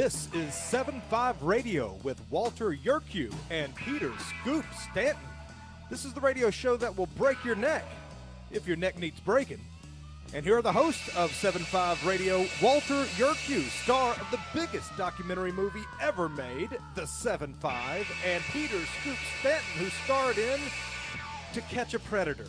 This is 7-5 Radio with Walter Yerkew and Peter Scoop Stanton. This is the radio show that will break your neck if your neck needs breaking. And here are the hosts of 7-5 Radio, Walter Yerkew, star of the biggest documentary movie ever made, The 7-5, and Peter Scoop Stanton, who starred in To Catch a Predator.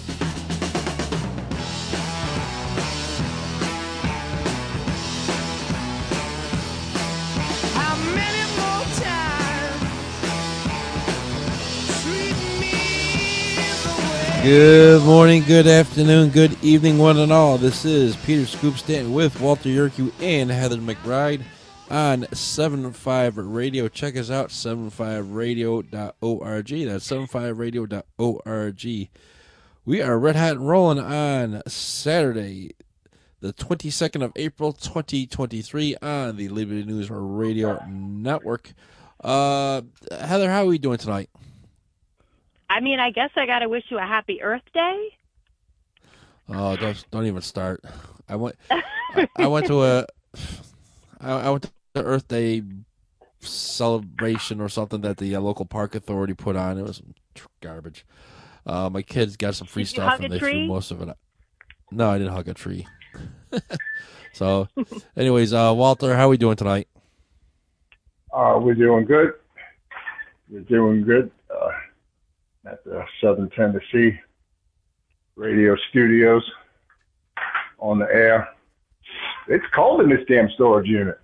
Good morning, good afternoon, good evening, one and all. This is Peter Scoop Stanton with Walter Yerkew and Heather McBride on 7-5 Radio. Check us out, 75radio.org. That's 75radio.org. We are red hot and rolling on Saturday, the 22nd of April, 2023 on the Liberty News Radio Network. Heather, how are we doing tonight? I mean, I guess I got to wish you a happy Earth Day. Oh, don't even start. I went to Earth Day celebration or something that the local park authority put on. It was garbage. My kids got some free stuff and they threw most of it out. No, I didn't hug a tree. So, anyways, Walter, how are we doing tonight? We're doing good. We're doing good. At the Southern Tennessee radio studios on the air. It's cold in this damn storage unit.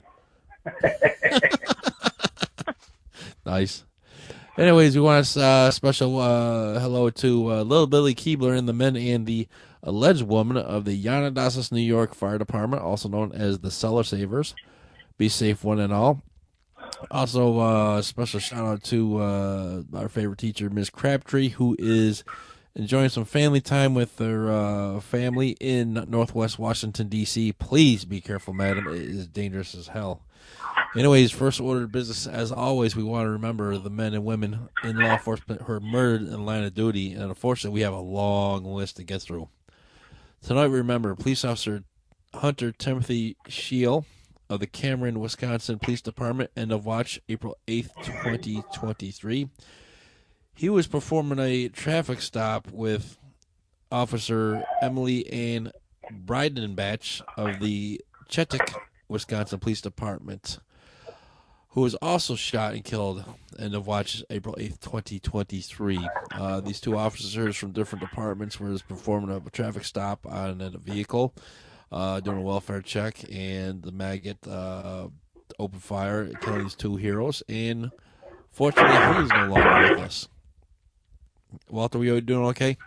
Nice. Anyways, we want a special hello to Little Billy Keebler and the men and the alleged woman of the Yanadasas, New York Fire Department, also known as the Cellar Savers. Be safe, one and all. Also, a special shout-out to our favorite teacher, Ms. Crabtree, who is enjoying some family time with her family in Northwest Washington, D.C. Please be careful, madam. It is dangerous as hell. Anyways, first order of business, as always, we want to remember the men and women in law enforcement who are murdered in the line of duty, and unfortunately, we have a long list to get through. Tonight, we remember Police Officer Hunter Timothy Scheel of the Cameron, Wisconsin Police Department, end of watch, April 8th, 2023. He was performing a traffic stop with Officer Emily Ann Breidenbach of the Chetek, Wisconsin Police Department, who was also shot and killed, end of watch, April 8th, 2023. These two officers from different departments were performing a traffic stop on a vehicle, doing a welfare check, and the maggot opened fire, killing these two heroes, and fortunately, he is no longer with us. Walter, we doing okay?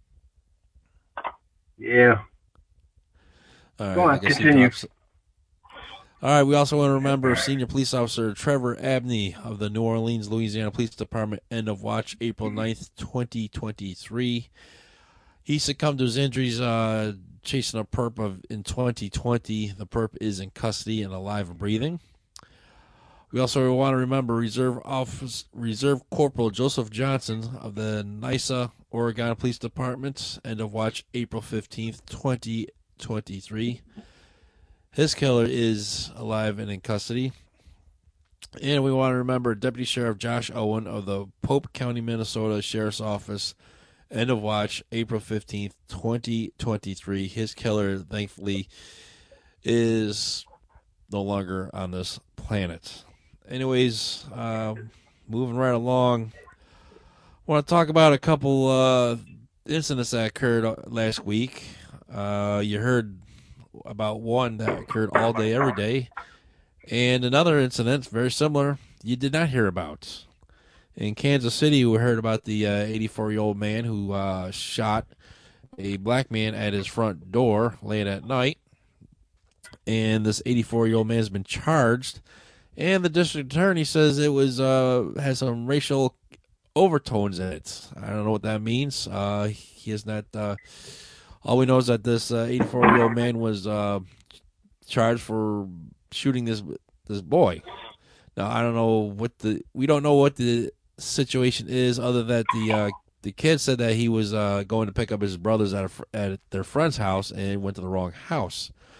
Yeah. All right, go on, continue. All right, we also want to remember Senior Police Officer Trevor Abney of the New Orleans, Louisiana Police Department, end of watch, April 9th, 2023. He succumbed to his injuries chasing a perp in 2020. The perp is in custody and alive and breathing. We also want to remember Reserve Corporal Joseph Johnson of the Nysa, Oregon Police Department, end of watch, April 15th, 2023. His killer is alive and in custody. And we want to remember Deputy Sheriff Josh Owen of the Pope County, Minnesota Sheriff's Office, end of watch, April 15th, 2023. His killer, thankfully, is no longer on this planet. Anyways, moving right along, I want to talk about a couple incidents that occurred last week. You heard about one that occurred all day, every day, and another incident, very similar, you did not hear about. In Kansas City, we heard about the 84-year-old man who shot a black man at his front door late at night. And this 84-year-old man has been charged. And the district attorney says it was has some racial overtones in it. I don't know what that means. He is not. All we know is that this 84-year-old man was charged for shooting this boy. Now I don't know we don't know what the situation is, other than that the kid said that he was going to pick up his brothers at their friend's house and went to the wrong house.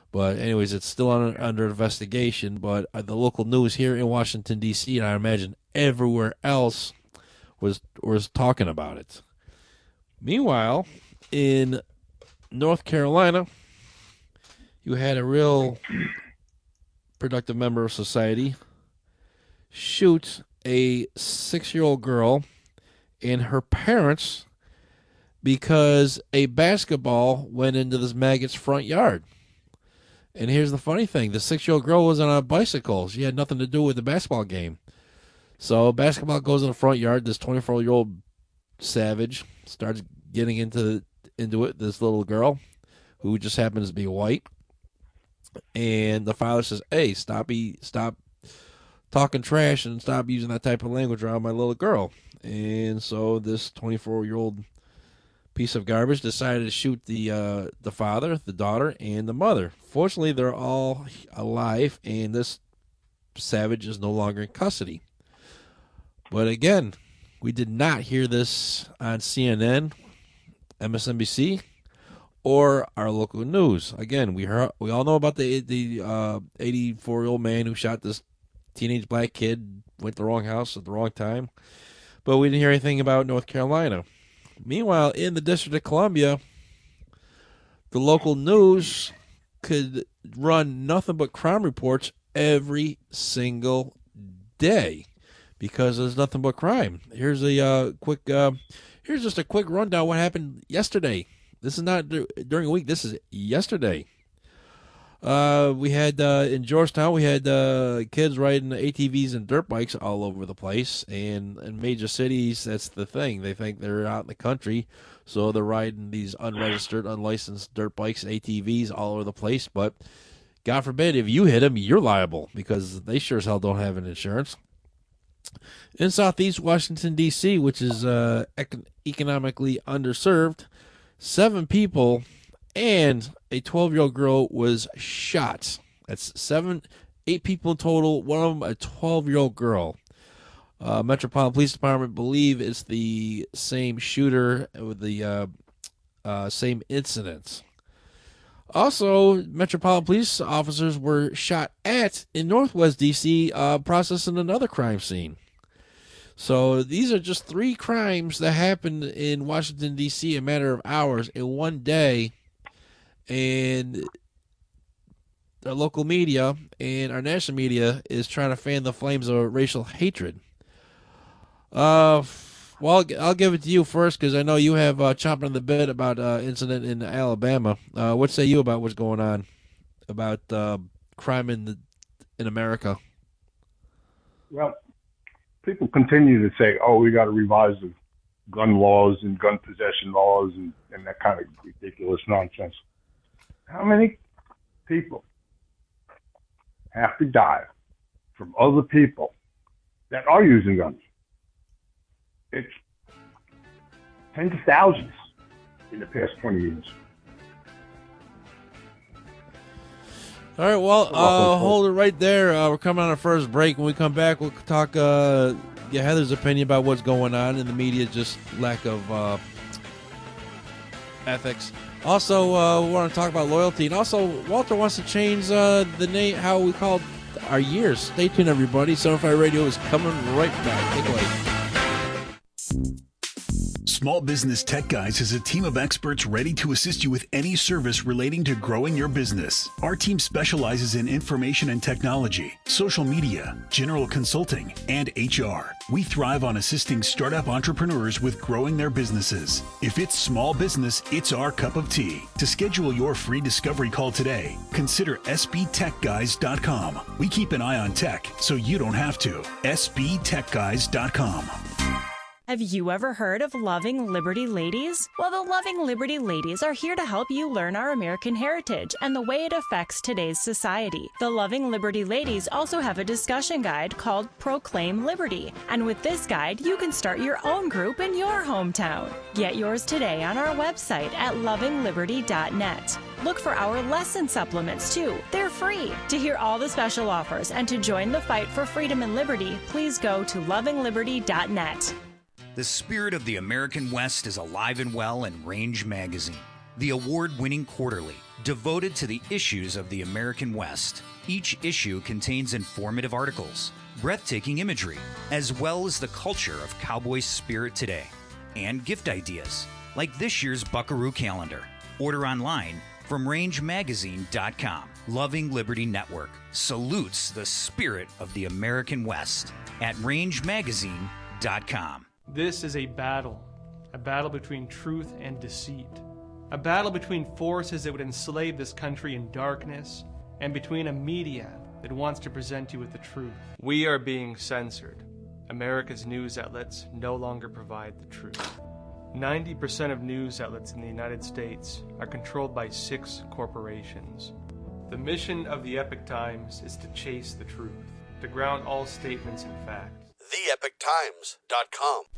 But anyways, it's still under investigation. But the local news here in Washington, D.C., and I imagine everywhere else, was talking about it. Meanwhile, in North Carolina, you had a real productive member of society shoot a 6-year-old girl and her parents because a basketball went into this maggot's front yard. And here's the funny thing. The 6-year-old girl was on a bicycle. She had nothing to do with the basketball game. So basketball goes in the front yard. This 24-year-old savage starts getting into it, this little girl who just happens to be white. And the father says, hey, stop talking trash and stop using that type of language around my little girl. And so this 24-year-old piece of garbage decided to shoot the father, the daughter, and the mother. Fortunately, they're all alive, and this savage is no longer in custody. But again, we did not hear this on CNN, MSNBC, or our local news. Again, we all know about the 84-year-old man who shot this teenage black kid, went to the wrong house at the wrong time. But we didn't hear anything about North Carolina. Meanwhile, in the District of Columbia, the local news could run nothing but crime reports every single day because there's nothing but crime. Here's a here's just a quick rundown what happened yesterday. This is not during a week. This is yesterday. We had in Georgetown, we had kids riding ATVs and dirt bikes all over the place. And in major cities, that's the thing. They think they're out in the country, so they're riding these unregistered, unlicensed dirt bikes and ATVs all over the place. But God forbid, if you hit them, you're liable because they sure as hell don't have an insurance. In Southeast Washington, D.C., which is economically underserved, 7 people and a 12-year-old girl was shot. That's 8 people in total, one of them a 12-year-old girl. Metropolitan Police Department believe it's the same shooter with the same incidents. Also, Metropolitan Police officers were shot at in Northwest D.C. Processing another crime scene. So these are just 3 crimes that happened in Washington, D.C. in a matter of hours in one day. And the local media and our national media is trying to fan the flames of racial hatred. Well, I'll give it to you first because I know you have chomping on the bit about incident in Alabama. What say you about what's going on about crime in America? Well, people continue to say, "Oh, we got to revise the gun laws and gun possession laws and that kind of ridiculous nonsense." How many people have to die from other people that are using guns? It's tens of thousands in the past 20 years. All right, well, hold it right there. We're coming on our first break. When we come back, we'll talk, get Heather's opinion about what's going on in the media, just lack of ethics. Also, we want to talk about loyalty. And also, Walter wants to change the name, how we call our years. Stay tuned, everybody. Certified Radio is coming right back. Take it away. Small Business Tech Guys is a team of experts ready to assist you with any service relating to growing your business. Our team specializes in information and technology, social media, general consulting, and HR. We thrive on assisting startup entrepreneurs with growing their businesses. If it's small business, it's our cup of tea. To schedule your free discovery call today, consider sbtechguys.com. We keep an eye on tech so you don't have to. sbtechguys.com. Have you ever heard of Loving Liberty Ladies? Well, the Loving Liberty Ladies are here to help you learn our American heritage and the way it affects today's society. The Loving Liberty Ladies also have a discussion guide called Proclaim Liberty. And with this guide, you can start your own group in your hometown. Get yours today on our website at lovingliberty.net. Look for our lesson supplements, too. They're free. To hear all the special offers and to join the fight for freedom and liberty, please go to lovingliberty.net. The spirit of the American West is alive and well in Range Magazine. the award-winning quarterly devoted to the issues of the American West. Each issue contains informative articles, breathtaking imagery, as well as the culture of cowboy spirit today, and gift ideas, like this year's Buckaroo calendar. Order online from rangemagazine.com. Loving Liberty Network salutes the spirit of the American West at rangemagazine.com. This is a battle between truth and deceit, a battle between forces that would enslave this country in darkness and between a media that wants to present you with the truth. We are being censored. America's news outlets no longer provide the truth. 90% of news outlets in the United States are controlled by 6 corporations. The mission of the Epoch Times is to chase the truth, to ground all statements in fact. TheEpochTimes.com.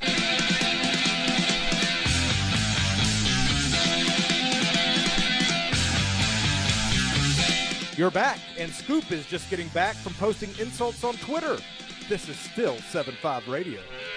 You're back, and Scoop is just getting back from posting insults on Twitter. This is still 7.5 Radio.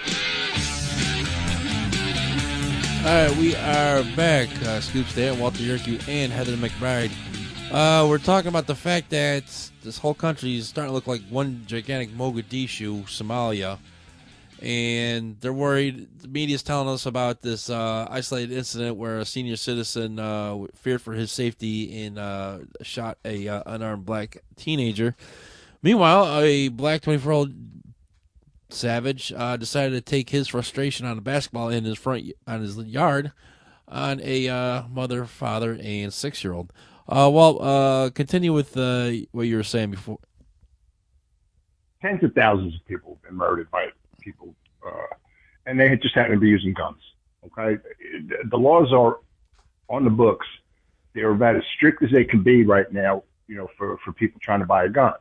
All right, we are back. Scoop Stan, Walter Yerkew, and Heather McBride. We're talking about the fact that this whole country is starting to look like one gigantic Mogadishu, Somalia. And they're worried. The media's telling us about this isolated incident where a senior citizen feared for his safety and shot a unarmed black teenager. Meanwhile, a black 24-year-old savage decided to take his frustration on a basketball in his yard on a mother, father, and 6-year-old. Continue with what you were saying before. Tens of thousands of people have been murdered by people, and they just happen to be using guns. Okay, the laws are on the books. They're about as strict as they can be right now. For people trying to buy a gun.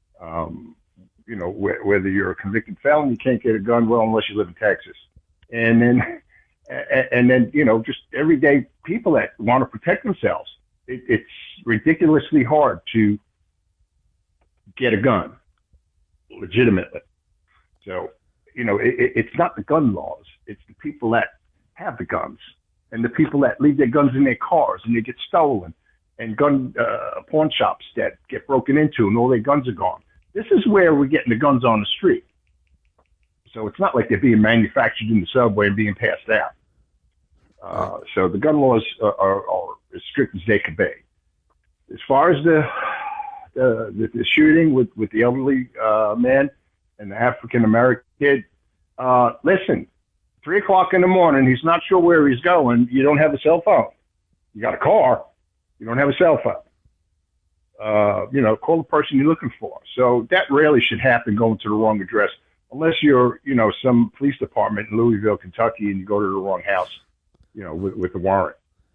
Whether you're a convicted felon, you can't get a gun. Well, unless you live in Texas, and then just everyday people that want to protect themselves. It's ridiculously hard to get a gun legitimately. So, it's not the gun laws. It's the people that have the guns and the people that leave their guns in their cars and they get stolen, and gun pawn shops that get broken into and all their guns are gone. This is where we're getting the guns on the street. So it's not like they're being manufactured in the subway and being passed out. So the gun laws are as strict as they can be. As far as the shooting with the elderly man and the African-American kid, listen, 3 o'clock in the morning, he's not sure where he's going. You don't have a cell phone. You got a car. You don't have a cell phone. Call the person you're looking for. So that rarely should happen going to the wrong address, unless you're, some police department in Louisville, Kentucky, and you go to the wrong house, with the warrant.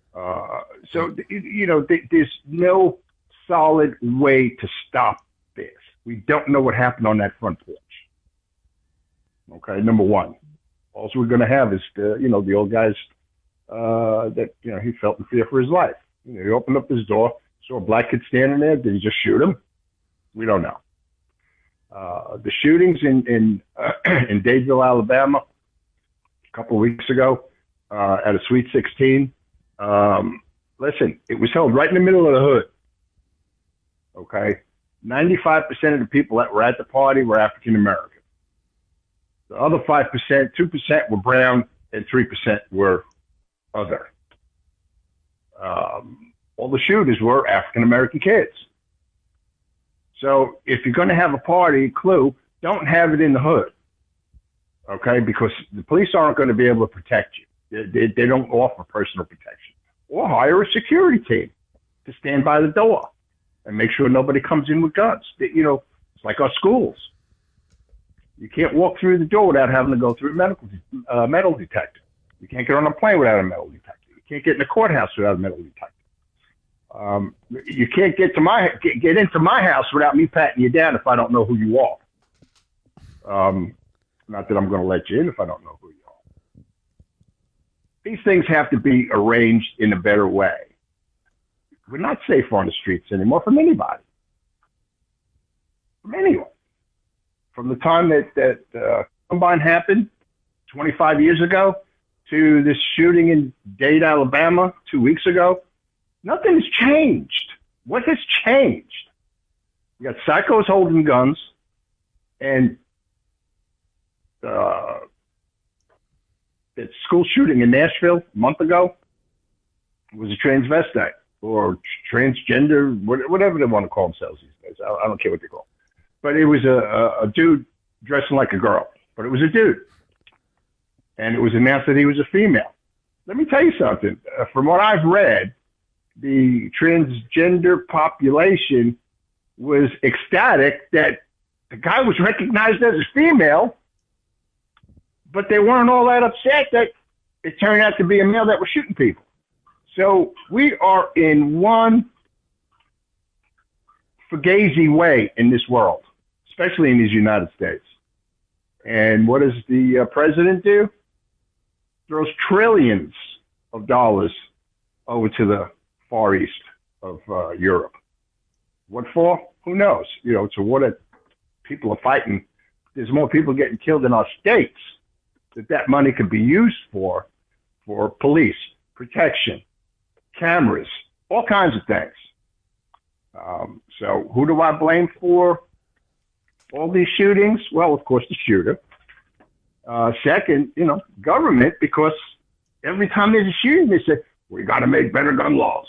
There's no solid way to stop this. We don't know what happened on that front porch. Okay, number one. All we're going to have is the old guy's that he felt in fear for his life. He opened up his door, saw a black kid standing there. Did he just shoot him? We don't know. The shootings in Dadeville, Alabama, a couple of weeks ago at a Sweet 16. Listen, it was held right in the middle of the hood. Okay, 95% of the people that were at the party were African American. The other 5%, 2% were brown, and 3% were other. All the shooters were African American kids. So if you're going to have a party, don't have it in the hood. Okay, because the police aren't going to be able to protect you. They don't offer personal protection. Or hire a security team to stand by the door and make sure nobody comes in with guns. It's like our schools. You can't walk through the door without having to go through a metal detector. You can't get on a plane without a metal detector. You can't get in the courthouse without a metal detector. You can't get into my house without me patting you down if I don't know who you are. Not that I'm going to let you in if I don't know who you are. These things have to be arranged in a better way. We're not safe on the streets anymore from anybody. From anyone. From the time that Columbine happened 25 years ago to this shooting in Dade, Alabama 2 weeks ago, Nothing has changed. What has changed? You got psychos holding guns, and that school shooting in Nashville a month ago was a transvestite or transgender, whatever they want to call themselves these days. I don't care what they call. But it was a dude dressing like a girl, but it was a dude. And it was announced that he was a female. Let me tell you something. From what I've read, the transgender population was ecstatic that the guy was recognized as a female, but they weren't all that upset that it turned out to be a male that was shooting people. So we are in one fugazi way in this world, especially in these United States. And what does the president do? Throws trillions of dollars over to the Far East of Europe. What for? Who knows? It's a war that people are fighting. There's more people getting killed in our states that money could be used for police, protection, cameras, all kinds of things. So who do I blame for all these shootings? Well, of course, the shooter. Second, government, because every time there's a shooting, they say, we got to make better gun laws,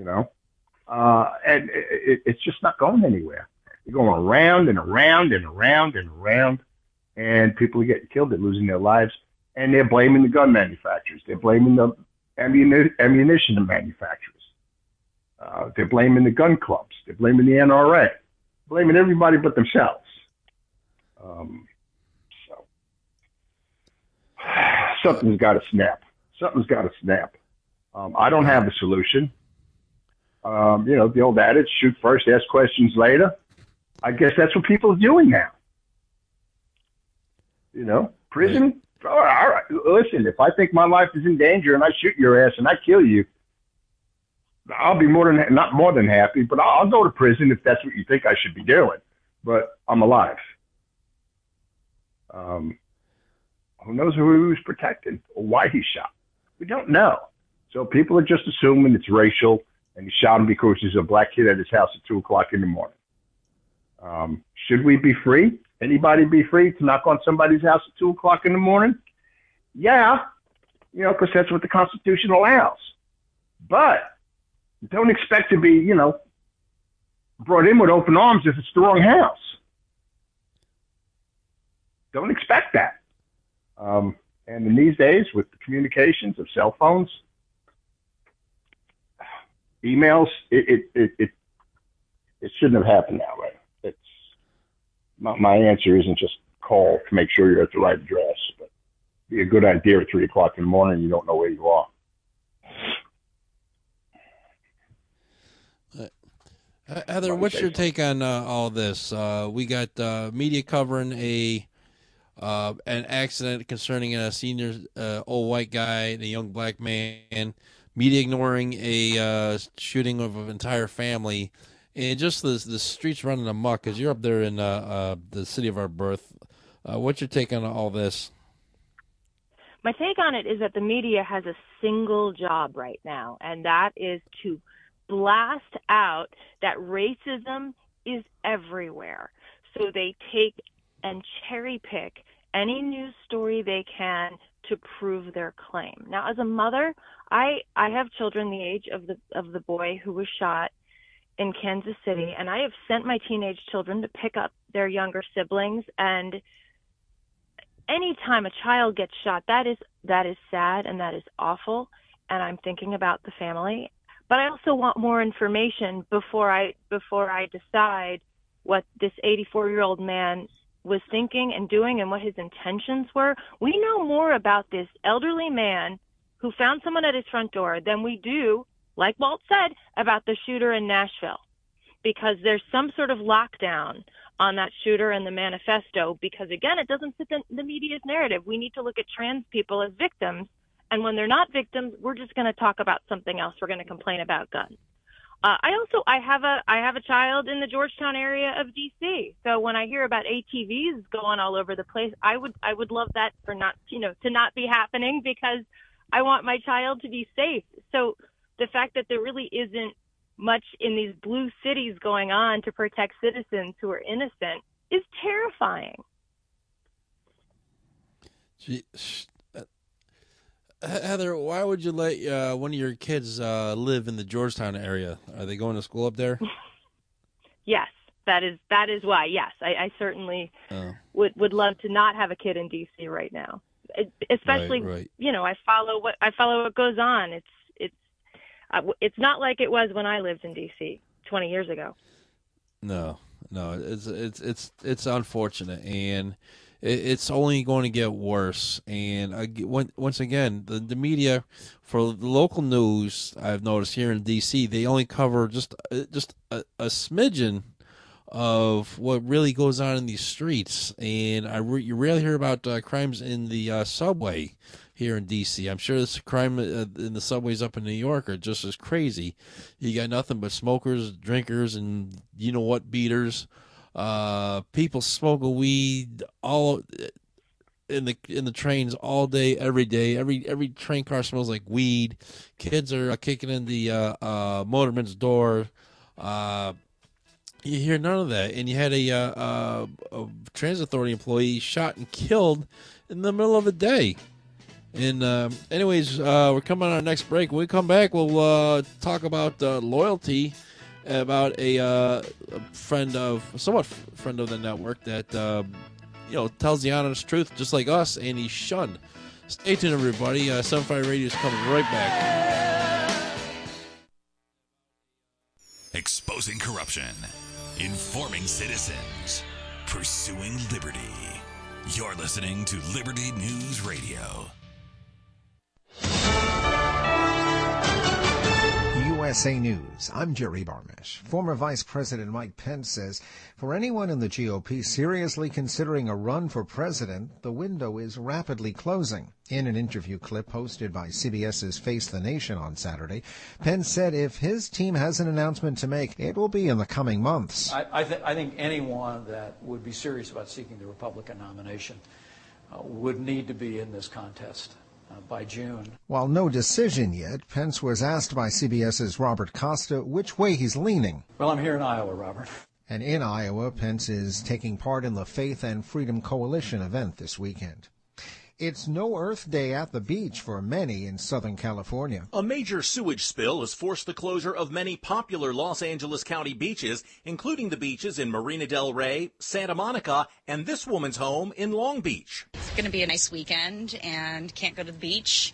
and it's just not going anywhere. You're going around and around and around and around, and people are getting killed. They're losing their lives, and they're blaming the gun manufacturers. They're blaming the ammunition manufacturers. They're blaming the gun clubs. They're blaming the NRA. Blaming everybody but themselves. Something's got to snap. Something's got to snap. I don't have the solution. The old adage, shoot first, ask questions later. I guess that's what people are doing now. Prison. All right. Listen, if I think my life is in danger and I shoot your ass and I kill you, I'll be not more than happy, but I'll go to prison if that's what you think I should be doing. But I'm alive. Who knows who he was protecting or why he shot? We don't know. So people are just assuming it's racial, and he shot him because he's a black kid at his house at 2:00 in the morning. Should we be free? Anybody be free to knock on somebody's house at 2:00 in the morning? Yeah, because that's what the Constitution allows. But don't expect to be, brought in with open arms if it's the wrong house. Don't expect that. And in these days, with the communications of cell phones, emails, it shouldn't have happened that way. It's my answer isn't just call to make sure you're at the right address, but be a good idea at 3:00 in the morning. You don't know where you are. Heather, what's your take on all this? We got media covering an accident concerning a senior old white guy and a young black man, media ignoring a shooting of an entire family, and just the streets running amok, because you're up there in the city of our birth. What's your take on all this? My take on it is that the media has a single job right now, and that is to blast out that racism is everywhere. So they take and cherry pick any news story they can to prove their claim. Now, as a mother, I have children the age of the boy who was shot in Kansas City, and I have sent my teenage children to pick up their younger siblings. And anytime a child gets shot, that is sad and that is awful. And I'm thinking about the family, but I also want more information before I decide what this 84-year-old man was thinking and doing and what his intentions were. We know more about this elderly man who found someone at his front door than we do, like Walt said, about the shooter in Nashville, because there's some sort of lockdown on that shooter and the manifesto, because again, it doesn't fit the media's narrative. We need to look at trans people as victims, and when they're not victims, we're just going to talk about something else. We're going to complain about guns. I have a child in the Georgetown area of DC. So when I hear about ATVs going all over the place, I would love that to not be happening, because I want my child to be safe. So the fact that there really isn't much in these blue cities going on to protect citizens who are innocent is terrifying. Heather, why would you let one of your kids live in the Georgetown area? Are they going to school up there? Yes, that is why. Yes, I certainly would love to not have a kid in D.C. right now. Especially, right. I follow what goes on. It's not like it was when I lived in D.C. 20 years ago. No, it's unfortunate, and it's only going to get worse. And once again, the media for the local news, I've noticed here in D.C., they only cover just a smidgen of what really goes on in these streets, and you rarely hear about crimes in the subway here in D.C. I'm sure this crime in the subways up in New York are just as crazy. You got nothing but smokers, drinkers, and you-know-what beaters. People smoking weed all in the trains all day, every day. Every train car smells like weed. Kids are kicking in the motorman's door. You hear none of that, and you had a transit authority employee shot and killed in the middle of the day. And anyways, we're coming on our next break. When we come back, we'll talk about loyalty, about a somewhat friend of the network that tells the honest truth, just like us, and he's shunned. Stay tuned, everybody. 75 Radio is coming right back. Exposing corruption, informing citizens, pursuing liberty. You're listening to Liberty News Radio. USA News, I'm Jerry Barmish. Former Vice President Mike Pence says for anyone in the GOP seriously considering a run for president, the window is rapidly closing. In an interview clip posted by CBS's Face the Nation on Saturday, Pence said if his team has an announcement to make, it will be in the coming months. I think anyone that would be serious about seeking the Republican nomination would need to be in this contest by June. While no decision yet, Pence was asked by CBS's Robert Costa which way he's leaning. Well, I'm here in Iowa, Robert. And in Iowa, Pence is taking part in the Faith and Freedom Coalition event this weekend. It's No Earth Day at the beach for many in Southern California. A major sewage spill has forced the closure of many popular Los Angeles County beaches, including the beaches in Marina del Rey, Santa Monica, and this woman's home in Long Beach. It's going to be a nice weekend and can't go to the beach.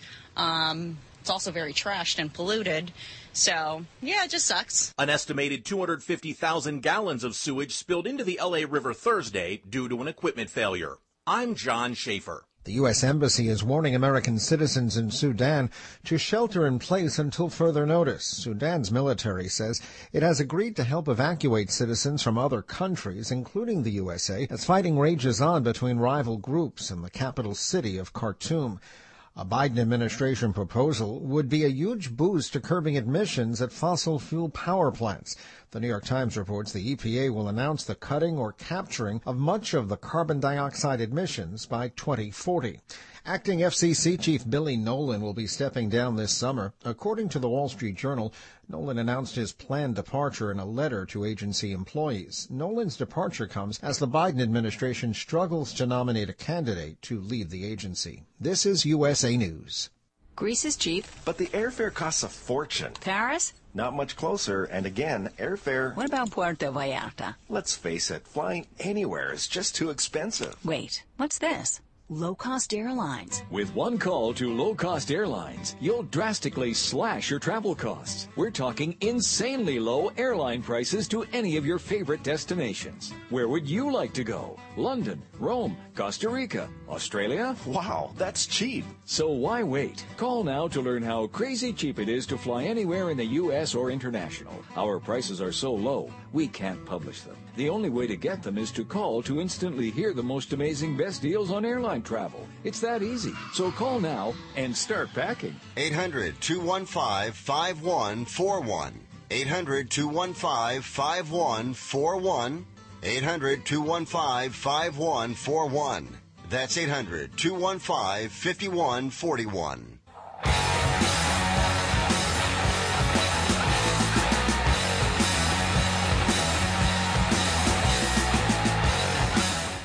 It's also very trashed and polluted. So, yeah, it just sucks. An estimated 250,000 gallons of sewage spilled into the LA River Thursday due to an equipment failure. I'm John Schaefer. The U.S. Embassy is warning American citizens in Sudan to shelter in place until further notice. Sudan's military says it has agreed to help evacuate citizens from other countries, including the USA, as fighting rages on between rival groups in the capital city of Khartoum. A Biden administration proposal would be a huge boost to curbing emissions at fossil fuel power plants. The New York Times reports the EPA will announce the cutting or capturing of much of the carbon dioxide emissions by 2040. Acting FCC Chief Billy Nolan will be stepping down this summer. According to the Wall Street Journal, Nolan announced his planned departure in a letter to agency employees. Nolan's departure comes as the Biden administration struggles to nominate a candidate to lead the agency. This is USA News. Greece is cheap. But the airfare costs a fortune. Paris? Not much closer, and again, airfare... What about Puerto Vallarta? Let's face it, flying anywhere is just too expensive. Wait, what's this? Low-cost airlines. With one call to low-cost airlines, you'll drastically slash your travel costs. We're talking insanely low airline prices to any of your favorite destinations. Where would you like to go? London, Rome, Costa Rica, Australia? Wow, that's cheap. So why wait? Call now to learn how crazy cheap it is to fly anywhere in the U.S. or international. Our prices are so low, we can't publish them. The only way to get them is to call to instantly hear the most amazing best deals on airline travel. It's that easy. So call now and start packing. 800-215-5141. 800-215-5141. 800-215-5141. That's 800-215-5141.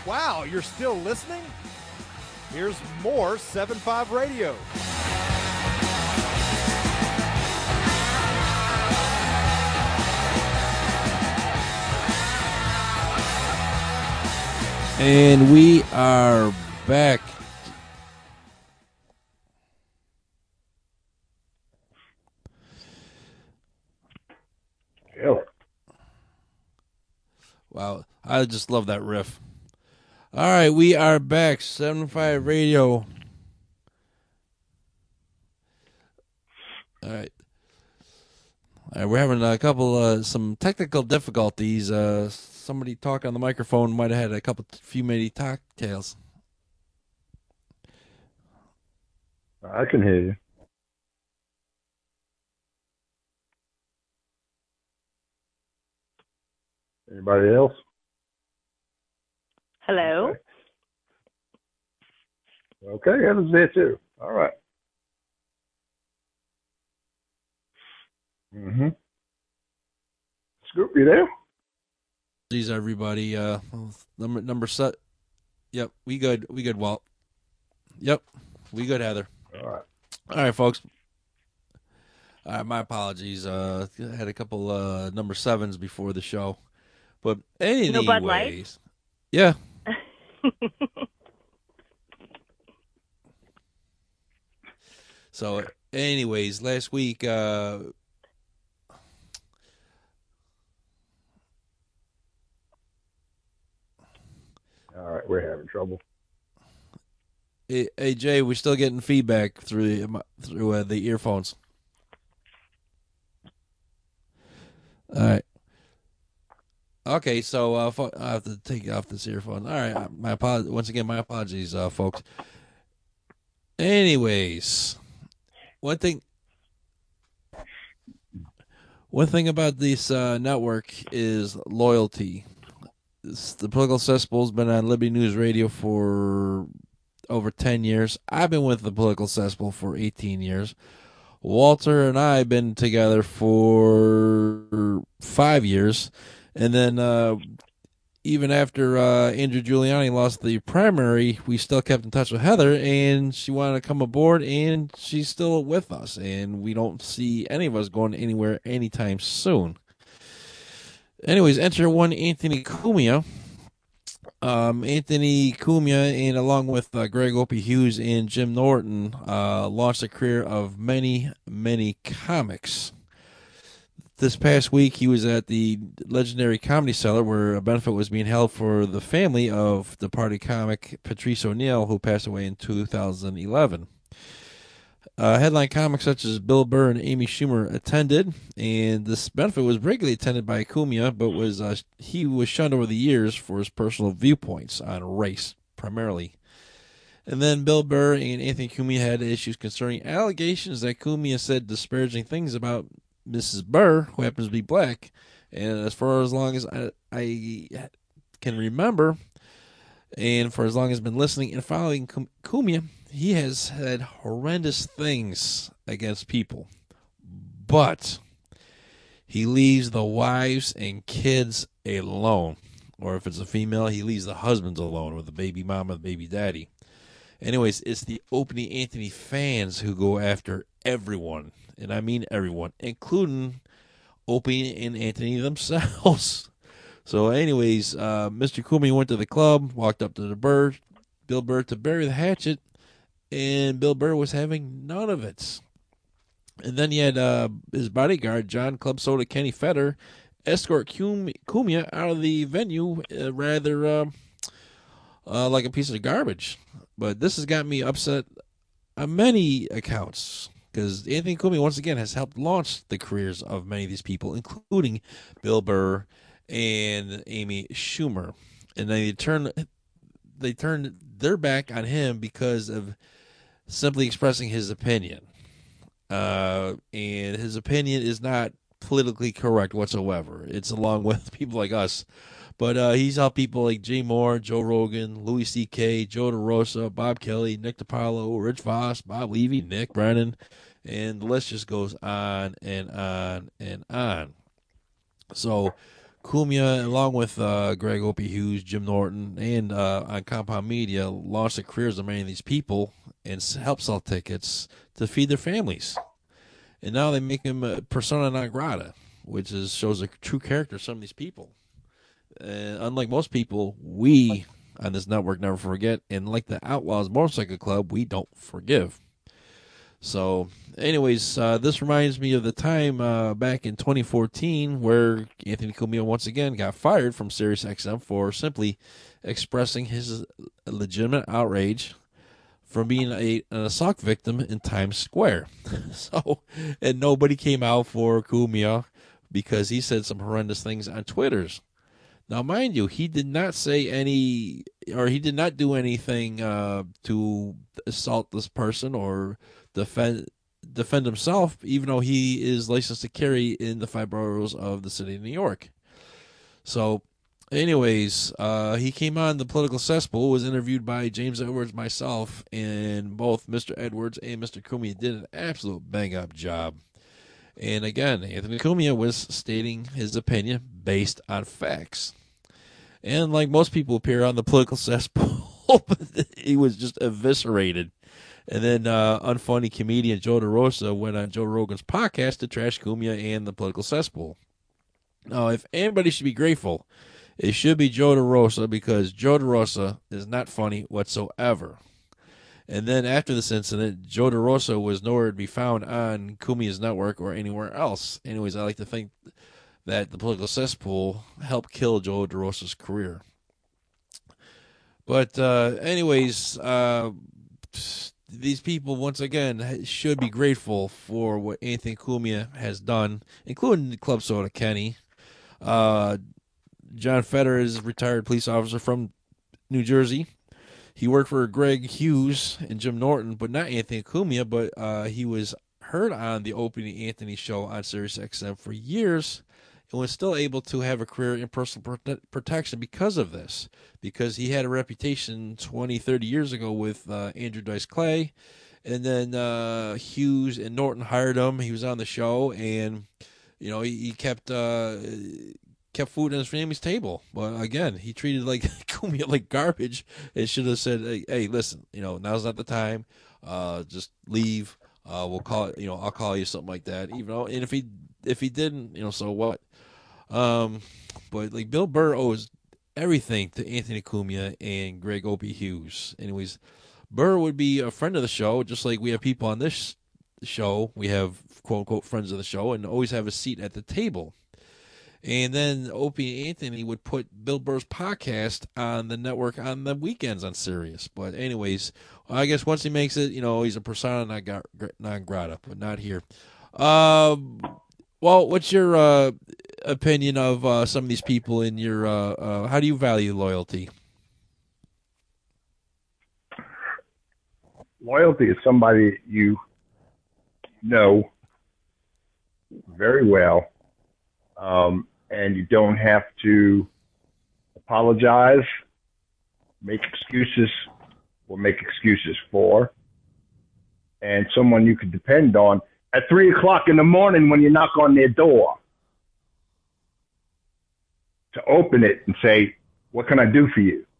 Wow, you're still listening? Here's more 7-5 Radio. And we are back. Hell. Wow, I just love that riff. All right, we are back. 7-5 Radio. All right. We're having a couple, some technical difficulties. Somebody talking on the microphone might have had few many cocktails. I can hear you. Anybody else? Hello? Okay, Heather's there too. All right. Mm-hmm. Scoop, you there? Geez, everybody. Number set. Yep, we good, Walt. Yep, we good, Heather. All right, folks. All right, my apologies. I had a couple number 7s before the show, but anyways, No Bud Light? Yeah. So, anyways, last week. All right, we're having trouble. Hey Jay, we're still getting feedback through the earphones. All right. Okay, so I have to take off this earphone. All right, my apologies. Once again, my apologies, folks. Anyways, one thing about this network is loyalty. The Political Cesspool has been on Liberty News Radio for over 10 years. I've been with the Political Cesspool for 18 years. Walter and I have been together for 5 years. And then even after Andrew Giuliani lost the primary, we still kept in touch with Heather, and she wanted to come aboard, and she's still with us. And we don't see any of us going anywhere anytime soon. Anyways, enter one Anthony Cumia. Anthony Cumia, and along with Greg Opie Hughes and Jim Norton, launched a career of many, many comics. This past week, he was at the legendary Comedy Cellar, where a benefit was being held for the family of departed comic Patrice O'Neill, who passed away in 2011. Headline comics such as Bill Burr and Amy Schumer attended, and this benefit was regularly attended by Cumia, but he was shunned over the years for his personal viewpoints on race, primarily. And then Bill Burr and Anthony Cumia had issues concerning allegations that Cumia said disparaging things about Mrs. Burr, who happens to be black. And as far as long as I can remember, and for as long as I've been listening and following Cumia, he has said horrendous things against people. But he leaves the wives and kids alone. Or if it's a female, he leaves the husbands alone, or the baby mama, the baby daddy. Anyways, it's the Opie Anthony fans who go after everyone. And I mean everyone, including Opie and Anthony themselves. So anyways, Mr. Cumia went to the club, walked up to Bill Burr to bury the hatchet, and Bill Burr was having none of it. And then he had his bodyguard, John Club Soda Kenny Fetter, escort Cumia out of the venue rather like a piece of garbage. But this has got me upset on many accounts, because Anthony Cumia, once again, has helped launch the careers of many of these people, including Bill Burr and Amy Schumer. And they turned their back on him because of simply expressing his opinion. And his opinion is not politically correct whatsoever. It's along with people like us. But he's helped people like Jay Moore, Joe Rogan, Louis C.K., Joe DeRosa, Bob Kelly, Nick DiPaolo, Rich Voss, Bob Levy, Nick Brennan, and the list just goes on and on and on. So Cumia, along with Greg Opie Hughes, Jim Norton, and on Compound Media, launched the careers of many of these people and helped sell tickets to feed their families. And now they make him a persona non grata, which shows the true character of some of these people. Unlike most people, we on this network never forget, and like the Outlaws Motorcycle Club, we don't forgive. So, anyways, this reminds me of the time back in 2014 where Anthony Cumia once again got fired from SiriusXM for simply expressing his legitimate outrage from being an assault victim in Times Square. And nobody came out for Cumia because he said some horrendous things on Twitters. Now, mind you, he did not say he did not do anything to assault this person or defend himself, even though he is licensed to carry in the 5 boroughs of the city of New York. So, anyways, he came on the Political Cesspool, was interviewed by James Edwards, myself, and both Mr. Edwards and Mr. Cumia did an absolute bang-up job. And again, Anthony Cumia was stating his opinion based on facts. And like most people appear on the Political Cesspool, he was just eviscerated. And then unfunny comedian Joe DeRosa went on Joe Rogan's podcast to trash Cumia and the Political Cesspool. Now, if anybody should be grateful, it should be Joe DeRosa, because Joe DeRosa is not funny whatsoever. And then after this incident, Joe DeRosa was nowhere to be found on Cumia's network or anywhere else. Anyways, I like to think that the Political Cesspool helped kill Joe DeRosa's career. But anyways, these people, once again, should be grateful for what Anthony Cumia has done, including Club Soda Kenny. John Feder is a retired police officer from New Jersey. He worked for Greg Hughes and Jim Norton, but not Anthony Cumia, but he was heard on the Opie and Anthony show on SiriusXM for years and was still able to have a career in personal protection because of this, because he had a reputation 20, 30 years ago with Andrew Dice Clay, and then Hughes and Norton hired him. He was on the show, and he kept food on his family's table. But again, he treated Cumia like garbage and should have said, hey, listen, now's not the time. Just leave. We'll call it, I'll call you, something like that. And if he didn't, so what? But Bill Burr owes everything to Anthony Cumia and Greg Opie Hughes. Anyways, Burr would be a friend of the show, just like we have people on this show. We have quote unquote friends of the show and always have a seat at the table. And then Opie and Anthony would put Bill Burr's podcast on the network on the weekends on Sirius. But anyways, I guess once he makes it, he's a persona non grata, but not here. Well, what's your opinion of some of these people in your how do you value loyalty? Loyalty is somebody you know very well, and you don't have to apologize, make excuses, or make excuses for, and someone you can depend on at 3 o'clock in the morning when you knock on their door to open it and say, what can I do for you?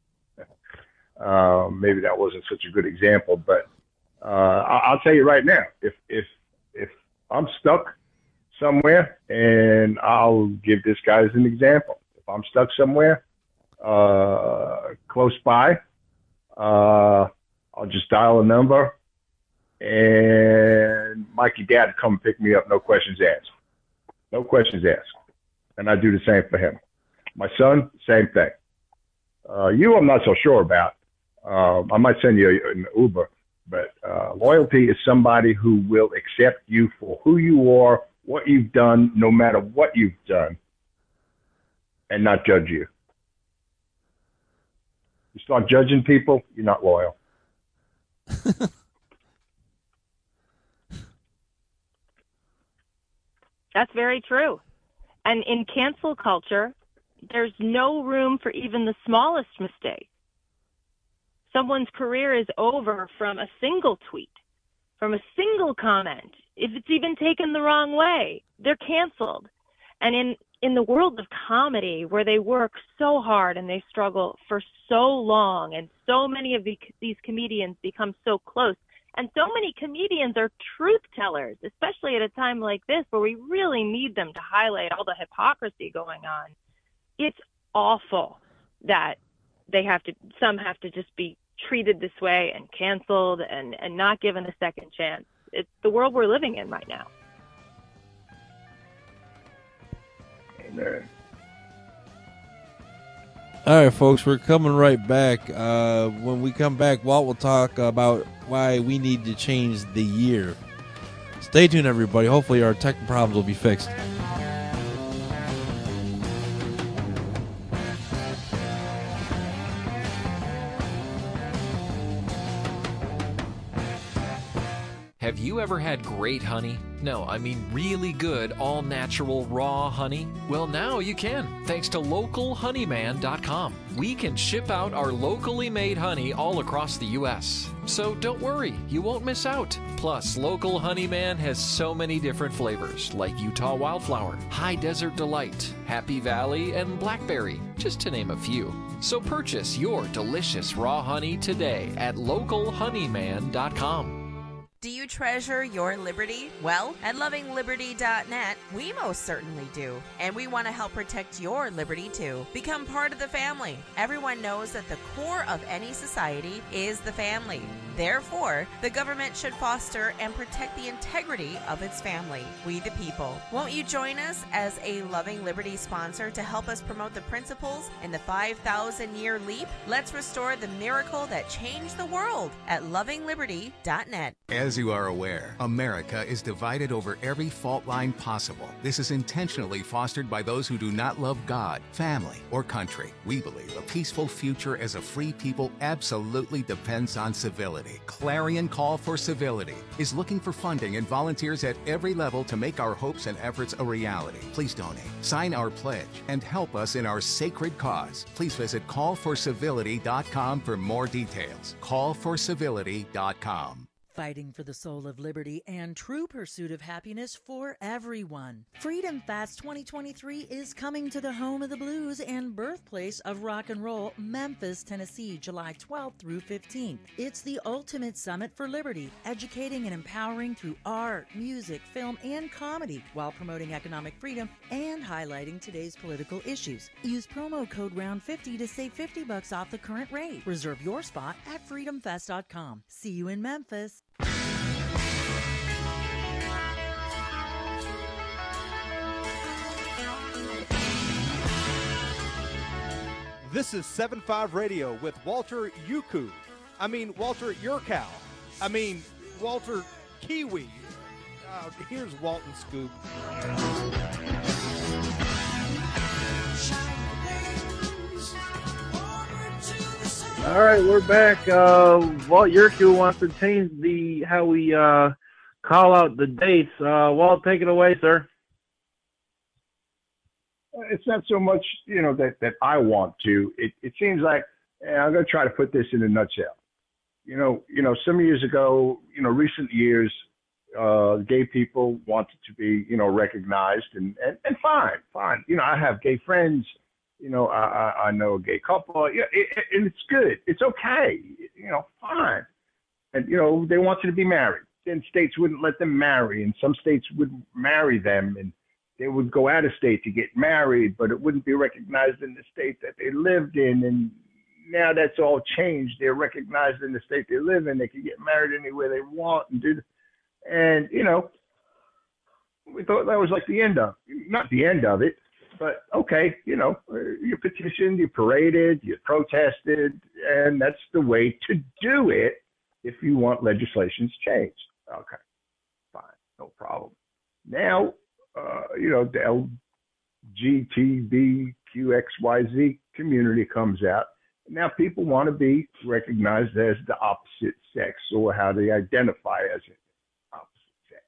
Maybe that wasn't such a good example, but I'll tell you right now, if I'm stuck somewhere, and I'll give this guy as an example. If I'm stuck somewhere close by, I'll just dial a number, and Mikey Dad come pick me up, no questions asked. No questions asked. And I do the same for him. My son, same thing. I'm not so sure about. I might send you an Uber, but loyalty is somebody who will accept you for who you are, what you've done, no matter what you've done, and not judge you. You start judging people, you're not loyal. That's very true. And in cancel culture, there's no room for even the smallest mistake. Someone's career is over from a single tweet, from a single comment. If it's even taken the wrong way, they're canceled. And in the world of comedy, where they work so hard and they struggle for so long, and so many of these comedians become so close, and so many comedians are truth tellers, especially at a time like this where we really need them to highlight all the hypocrisy going on. It's awful that some have to just be treated this way and canceled and not given a second chance. It's the world we're living in right now. Amen. All right, folks, we're coming right back. When we come back, Walt will talk about why we need to change the year. Stay tuned, everybody. Hopefully our tech problems will be fixed. Have you ever had great honey? No, I mean really good, all-natural, raw honey? Well, now you can, thanks to localhoneyman.com. We can ship out our locally made honey all across the U.S. So don't worry, you won't miss out. Plus, Local Honeyman has so many different flavors, like Utah Wildflower, High Desert Delight, Happy Valley, and Blackberry, just to name a few. So purchase your delicious raw honey today at localhoneyman.com. Do you treasure your liberty? Well, at lovingliberty.net, we most certainly do. And we want to help protect your liberty too. Become part of the family. Everyone knows that the core of any society is the family. Therefore, the government should foster and protect the integrity of its family, we the people. Won't you join us as a Loving Liberty sponsor to help us promote the principles in the 5,000-year leap? Let's restore the miracle that changed the world at lovingliberty.net. As you are aware, America is divided over every fault line possible. This is intentionally fostered by those who do not love God, family, or country. We believe a peaceful future as a free people absolutely depends on civility. Clarion Call for Civility is looking for funding and volunteers at every level to make our hopes and efforts a reality. Please donate, sign our pledge, and help us in our sacred cause. Please visit callforcivility.com for more details. Callforcivility.com. Fighting for the soul of liberty and true pursuit of happiness for everyone. Freedom Fest 2023 is coming to the home of the blues and birthplace of rock and roll, Memphis, Tennessee, July 12th through 15th. It's the ultimate summit for liberty, educating and empowering through art, music, film, and comedy, while promoting economic freedom and highlighting today's political issues. Use promo code ROUND50 to save $50 off the current rate. Reserve your spot at freedomfest.com. See you in Memphis. This is 7.5 Radio with Walter Yuku. Walter Yurkow. Walter Kiwi. Here's Walton Scoop. All right, we're back. Walt Yurku wants to change how we call out the dates. Walt, take it away, sir. It's not so much, that I want to. It seems like, I'm going to try to put this in a nutshell. Some years ago, recent years, gay people wanted to be, recognized and fine. I have gay friends. I know a gay couple. Yeah, and it's good. It's okay. Fine. And, they wanted to be married. Then states wouldn't let them marry, and some states would marry them, and they would go out of state to get married, but it wouldn't be recognized in the state that they lived in. And now that's all changed. They're recognized in the state they live in. They can get married anywhere they want and do. And, we thought that was like the end of, not the end of it, but okay, you petitioned, you paraded, you protested, and that's the way to do it if you want legislations changed. Okay, fine, no problem. Now, the LGBTQXYZ community comes out. Now people want to be recognized as the opposite sex, or how they identify as an opposite sex.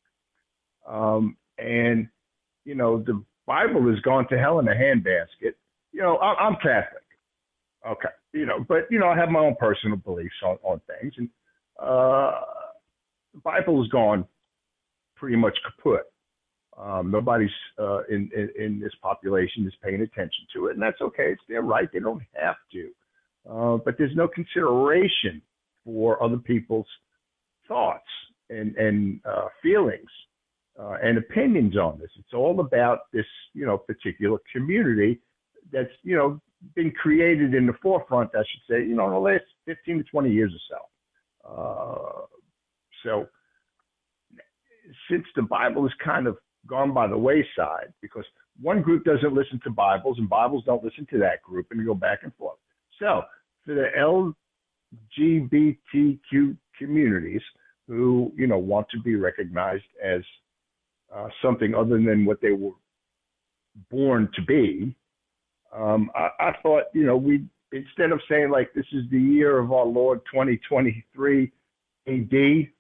The Bible has gone to hell in a handbasket. I'm Catholic. Okay. But I have my own personal beliefs on things. And the Bible has gone pretty much kaput. Nobody's in this population is paying attention to it, and that's okay. It's their right. They don't have to. But there's no consideration for other people's thoughts and feelings and opinions on this. It's all about this, particular community that's, been created in the forefront, I should say, in the last 15 to 20 years or so. So since the Bible is kind of gone by the wayside, because one group doesn't listen to Bibles and Bibles don't listen to that group, and you go back and forth. So for the LGBTQ communities who, want to be recognized as something other than what they were born to be, I thought, we, instead of saying like this is the year of our Lord 2023 AD, you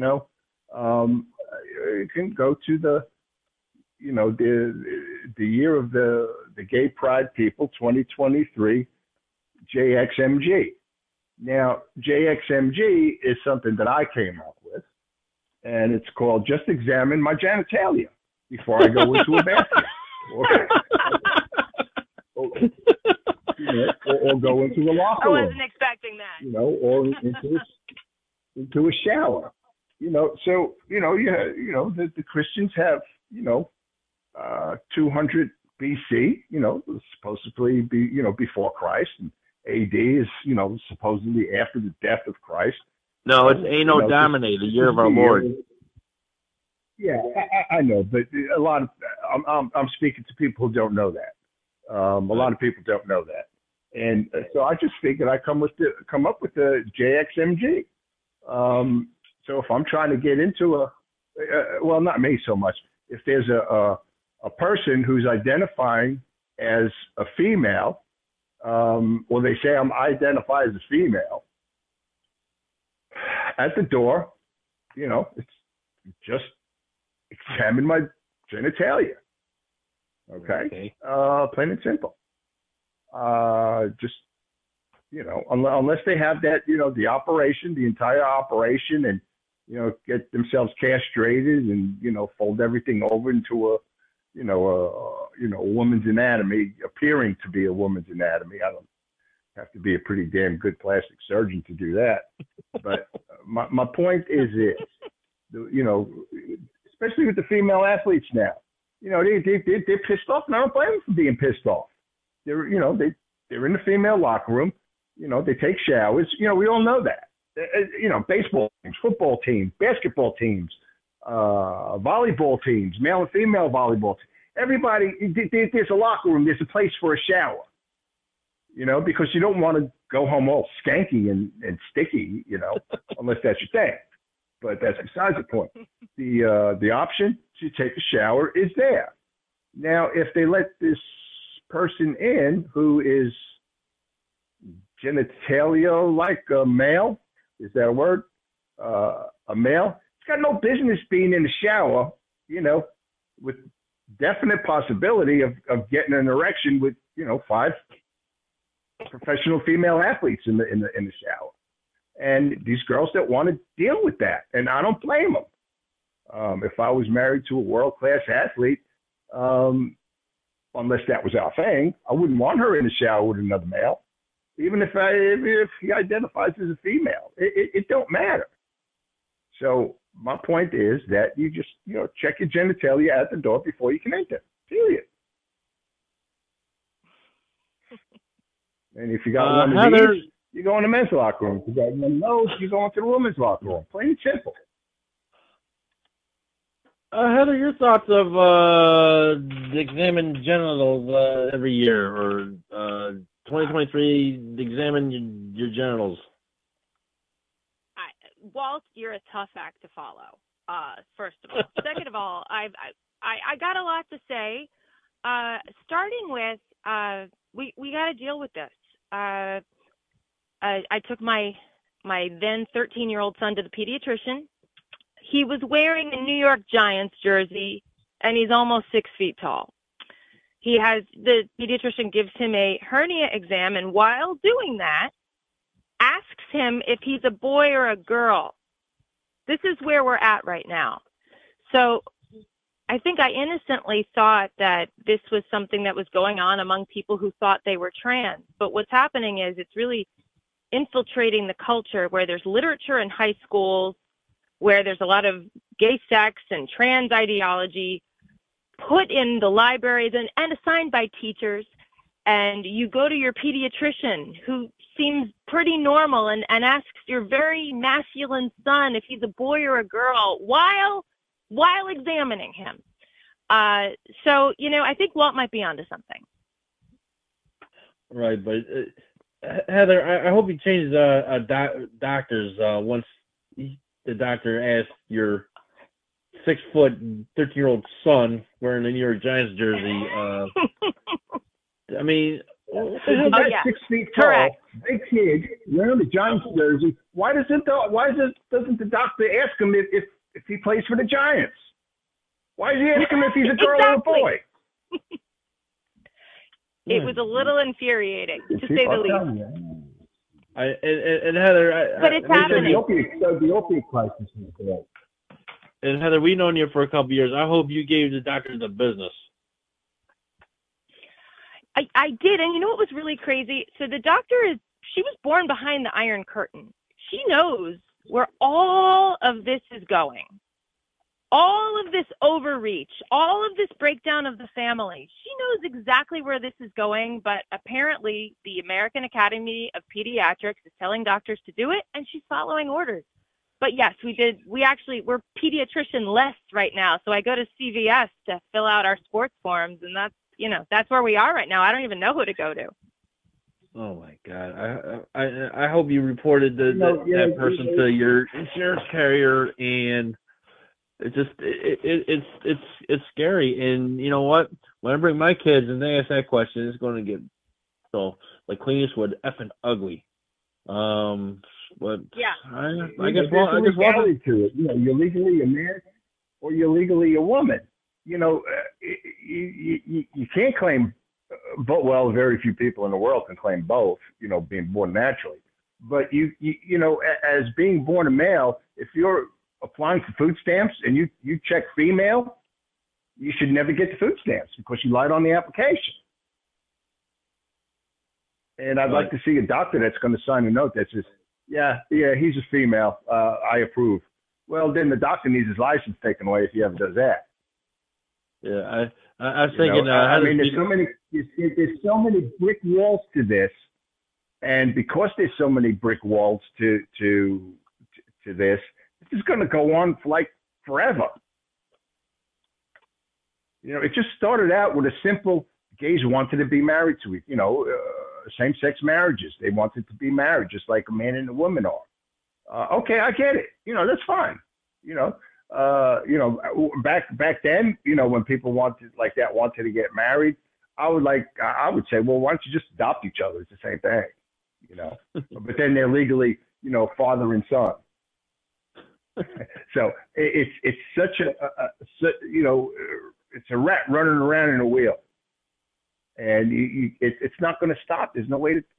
can go to the year of the Gay Pride People 2023 JXMG. Now, JXMG is something that I came up with, and it's called Just Examine My Genitalia Before I Go Into a Bathroom. Or go into a locker room. I wasn't expecting that. Or into a shower. So the Christians have 200 BC. Supposedly be before Christ, and AD is supposedly after the death of Christ. No, it's Anno Domini, the year of our Lord. Yeah, I know, but a lot of I'm speaking to people who don't know that. A lot of people don't know that, and so I just figured I'd come up with the JXMG. So if I'm trying to get into well, not me so much. If there's a person who's identifying as a female, or they say I'm identify as a female, at the door, it's just examine my genitalia. Okay. Plain and simple. Just, unless they have that, the operation, the entire operation, and, get themselves castrated and, fold everything over into a woman's anatomy, appearing to be a woman's anatomy. I don't have to be a pretty damn good plastic surgeon to do that. But my point is this, especially with the female athletes now, they're pissed off, and I don't blame them for being pissed off. They're in the female locker room. They take showers. We all know that. Baseball teams, football teams, basketball teams, volleyball teams, male and female volleyball teams. Everybody, there's a locker room. There's a place for a shower. Because you don't want to go home all skanky and sticky, unless that's your thing. But that's besides the point. The option to take a shower is there. Now, if they let this person in who is genitalia like a male, is that a word? A male? It's got no business being in the shower, with definite possibility of getting an erection with, 5 professional female athletes in the shower. And these girls that want to deal with that, and I don't blame them. If I was married to a world-class athlete, unless that was our thing, I wouldn't want her in the shower with another male, even if he identifies as a female. It don't matter. So my point is that you just check your genitalia at the door before you can enter. Period. And if you got one of these, you go in the men's locker room. If you got one of those, you go into the women's locker room. Plain and simple. Heather, your thoughts of examine genitals every year, or 2023 examine your genitals? Walt, you're a tough act to follow. First of all, second of all, I got a lot to say. Starting with, we got to deal with this. I took my then 13-year-old son to the pediatrician. He was wearing a New York Giants jersey, and he's almost 6 feet tall. The pediatrician gives him a hernia exam, and while doing that, asks him if he's a boy or a girl. This is where we're at right now. So I think I innocently thought that this was something that was going on among people who thought they were trans. But what's happening is it's really infiltrating the culture where there's literature in high schools, where there's a lot of gay sex and trans ideology put in the libraries and assigned by teachers. And you go to your pediatrician who seems pretty normal and asks your very masculine son if he's a boy or a girl while examining him. So, I think Walt might be onto something. Right, but Heather, I hope you change doctors once the doctor asked your 6 foot, 13-year-old son wearing a New York Giants jersey. I mean, that's 6 feet tall, correct. big kid wearing the Giants jersey. Why doesn't the doctor ask him if he plays for the Giants? Why does he ask him if he's a girl or a boy? It was a little infuriating, to say the least. And Heather, but it's happening. The opiate crisis is there. And Heather, we've known you for a couple of years. I hope you gave the doctor the business. I did, and you know what was really crazy? So the doctor she was born behind the Iron Curtain. She knows where all of this is going. All of this overreach, all of this breakdown of the family. She knows exactly where this is going, but apparently the American Academy of Pediatrics is telling doctors to do it, and she's following orders. But yes, we're pediatrician-less right now, so I go to CVS to fill out our sports forms, and that's where we are right now. I don't even know who to go to. Oh my God! I hope you reported that person to your insurance carrier, and it's just it's scary. And you know what? When I bring my kids and they ask that question, it's going to get like Clint Eastwood effing ugly. But yeah, I guess welcome to it. You're legally a man or you're legally a woman. You can't claim both. Well, very few people in the world can claim both, being born naturally. But you as being born a male, if you're applying for food stamps and you check female, you should never get the food stamps because you lied on the application. And I'd like to see a doctor that's going to sign a note that says, yeah, he's a female. I approve. Well, then the doctor needs his license taken away if he ever does that. Yeah, I was thinking. There's so many brick walls to this, and because there's so many brick walls to this is going to go on for like forever. It just started out with a simple: gays wanted to be married to same-sex marriages. They wanted to be married just like a man and a woman are. Okay, I get it. That's fine. Back then, when people wanted to get married, I would say, well, why don't you just adopt each other? It's the same thing, But then they're legally, father and son. So it's such it's a rat running around in a wheel, and it's not going to stop. There's no way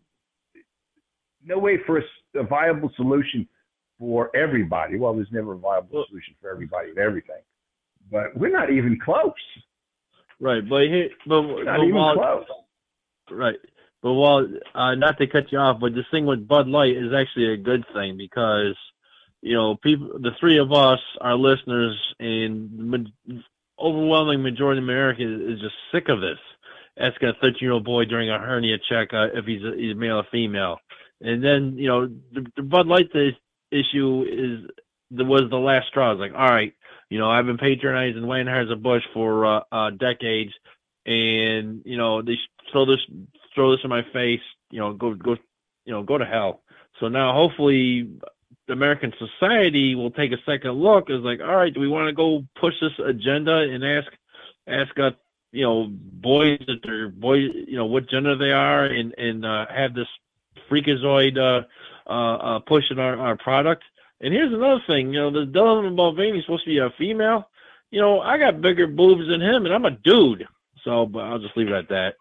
for a viable solution for everybody. Well, there's never a viable solution for everybody and everything, but we're not even close. Right, but not even close. Right, but not to cut you off, but this thing with Bud Light is actually a good thing because people, the three of us, our listeners, and overwhelming majority of America is just sick of this. Asking a 13-year-old boy during a hernia check if he's male or female, and then the Bud Light issue was the last straw. It's like, all right, I've been patronizing Anheuser-Busch for decades, and they throw this in my face. Go to hell. So now hopefully the American society will take a second look. It's like, all right, do we want to go push this agenda and ask boys that they're boys, what gender they are, and have this freakazoid pushing our product. And here's another thing, the Dylan Mulvaney is supposed to be a female. I got bigger boobs than him, and I'm a dude. So, but I'll just leave it at that.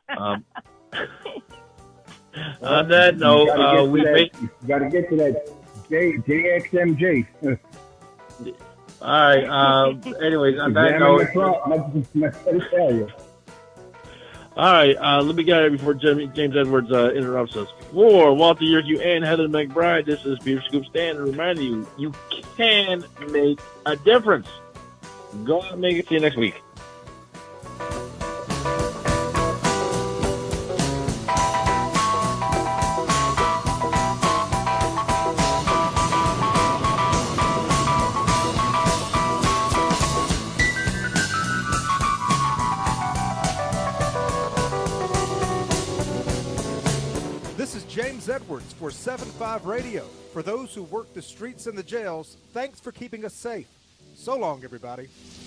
On that note, you got to get to that JXMG. All right. Anyways, on that note. All right, let me get it before James Edwards interrupts us. For Walter Yerkew and Heather McBride, this is Peter Scoop Stanton reminding you, you can make a difference. Go out and make it. See you next week. This is James Edwards for 7-5 Radio. For those who work the streets and the jails, thanks for keeping us safe. So long, everybody.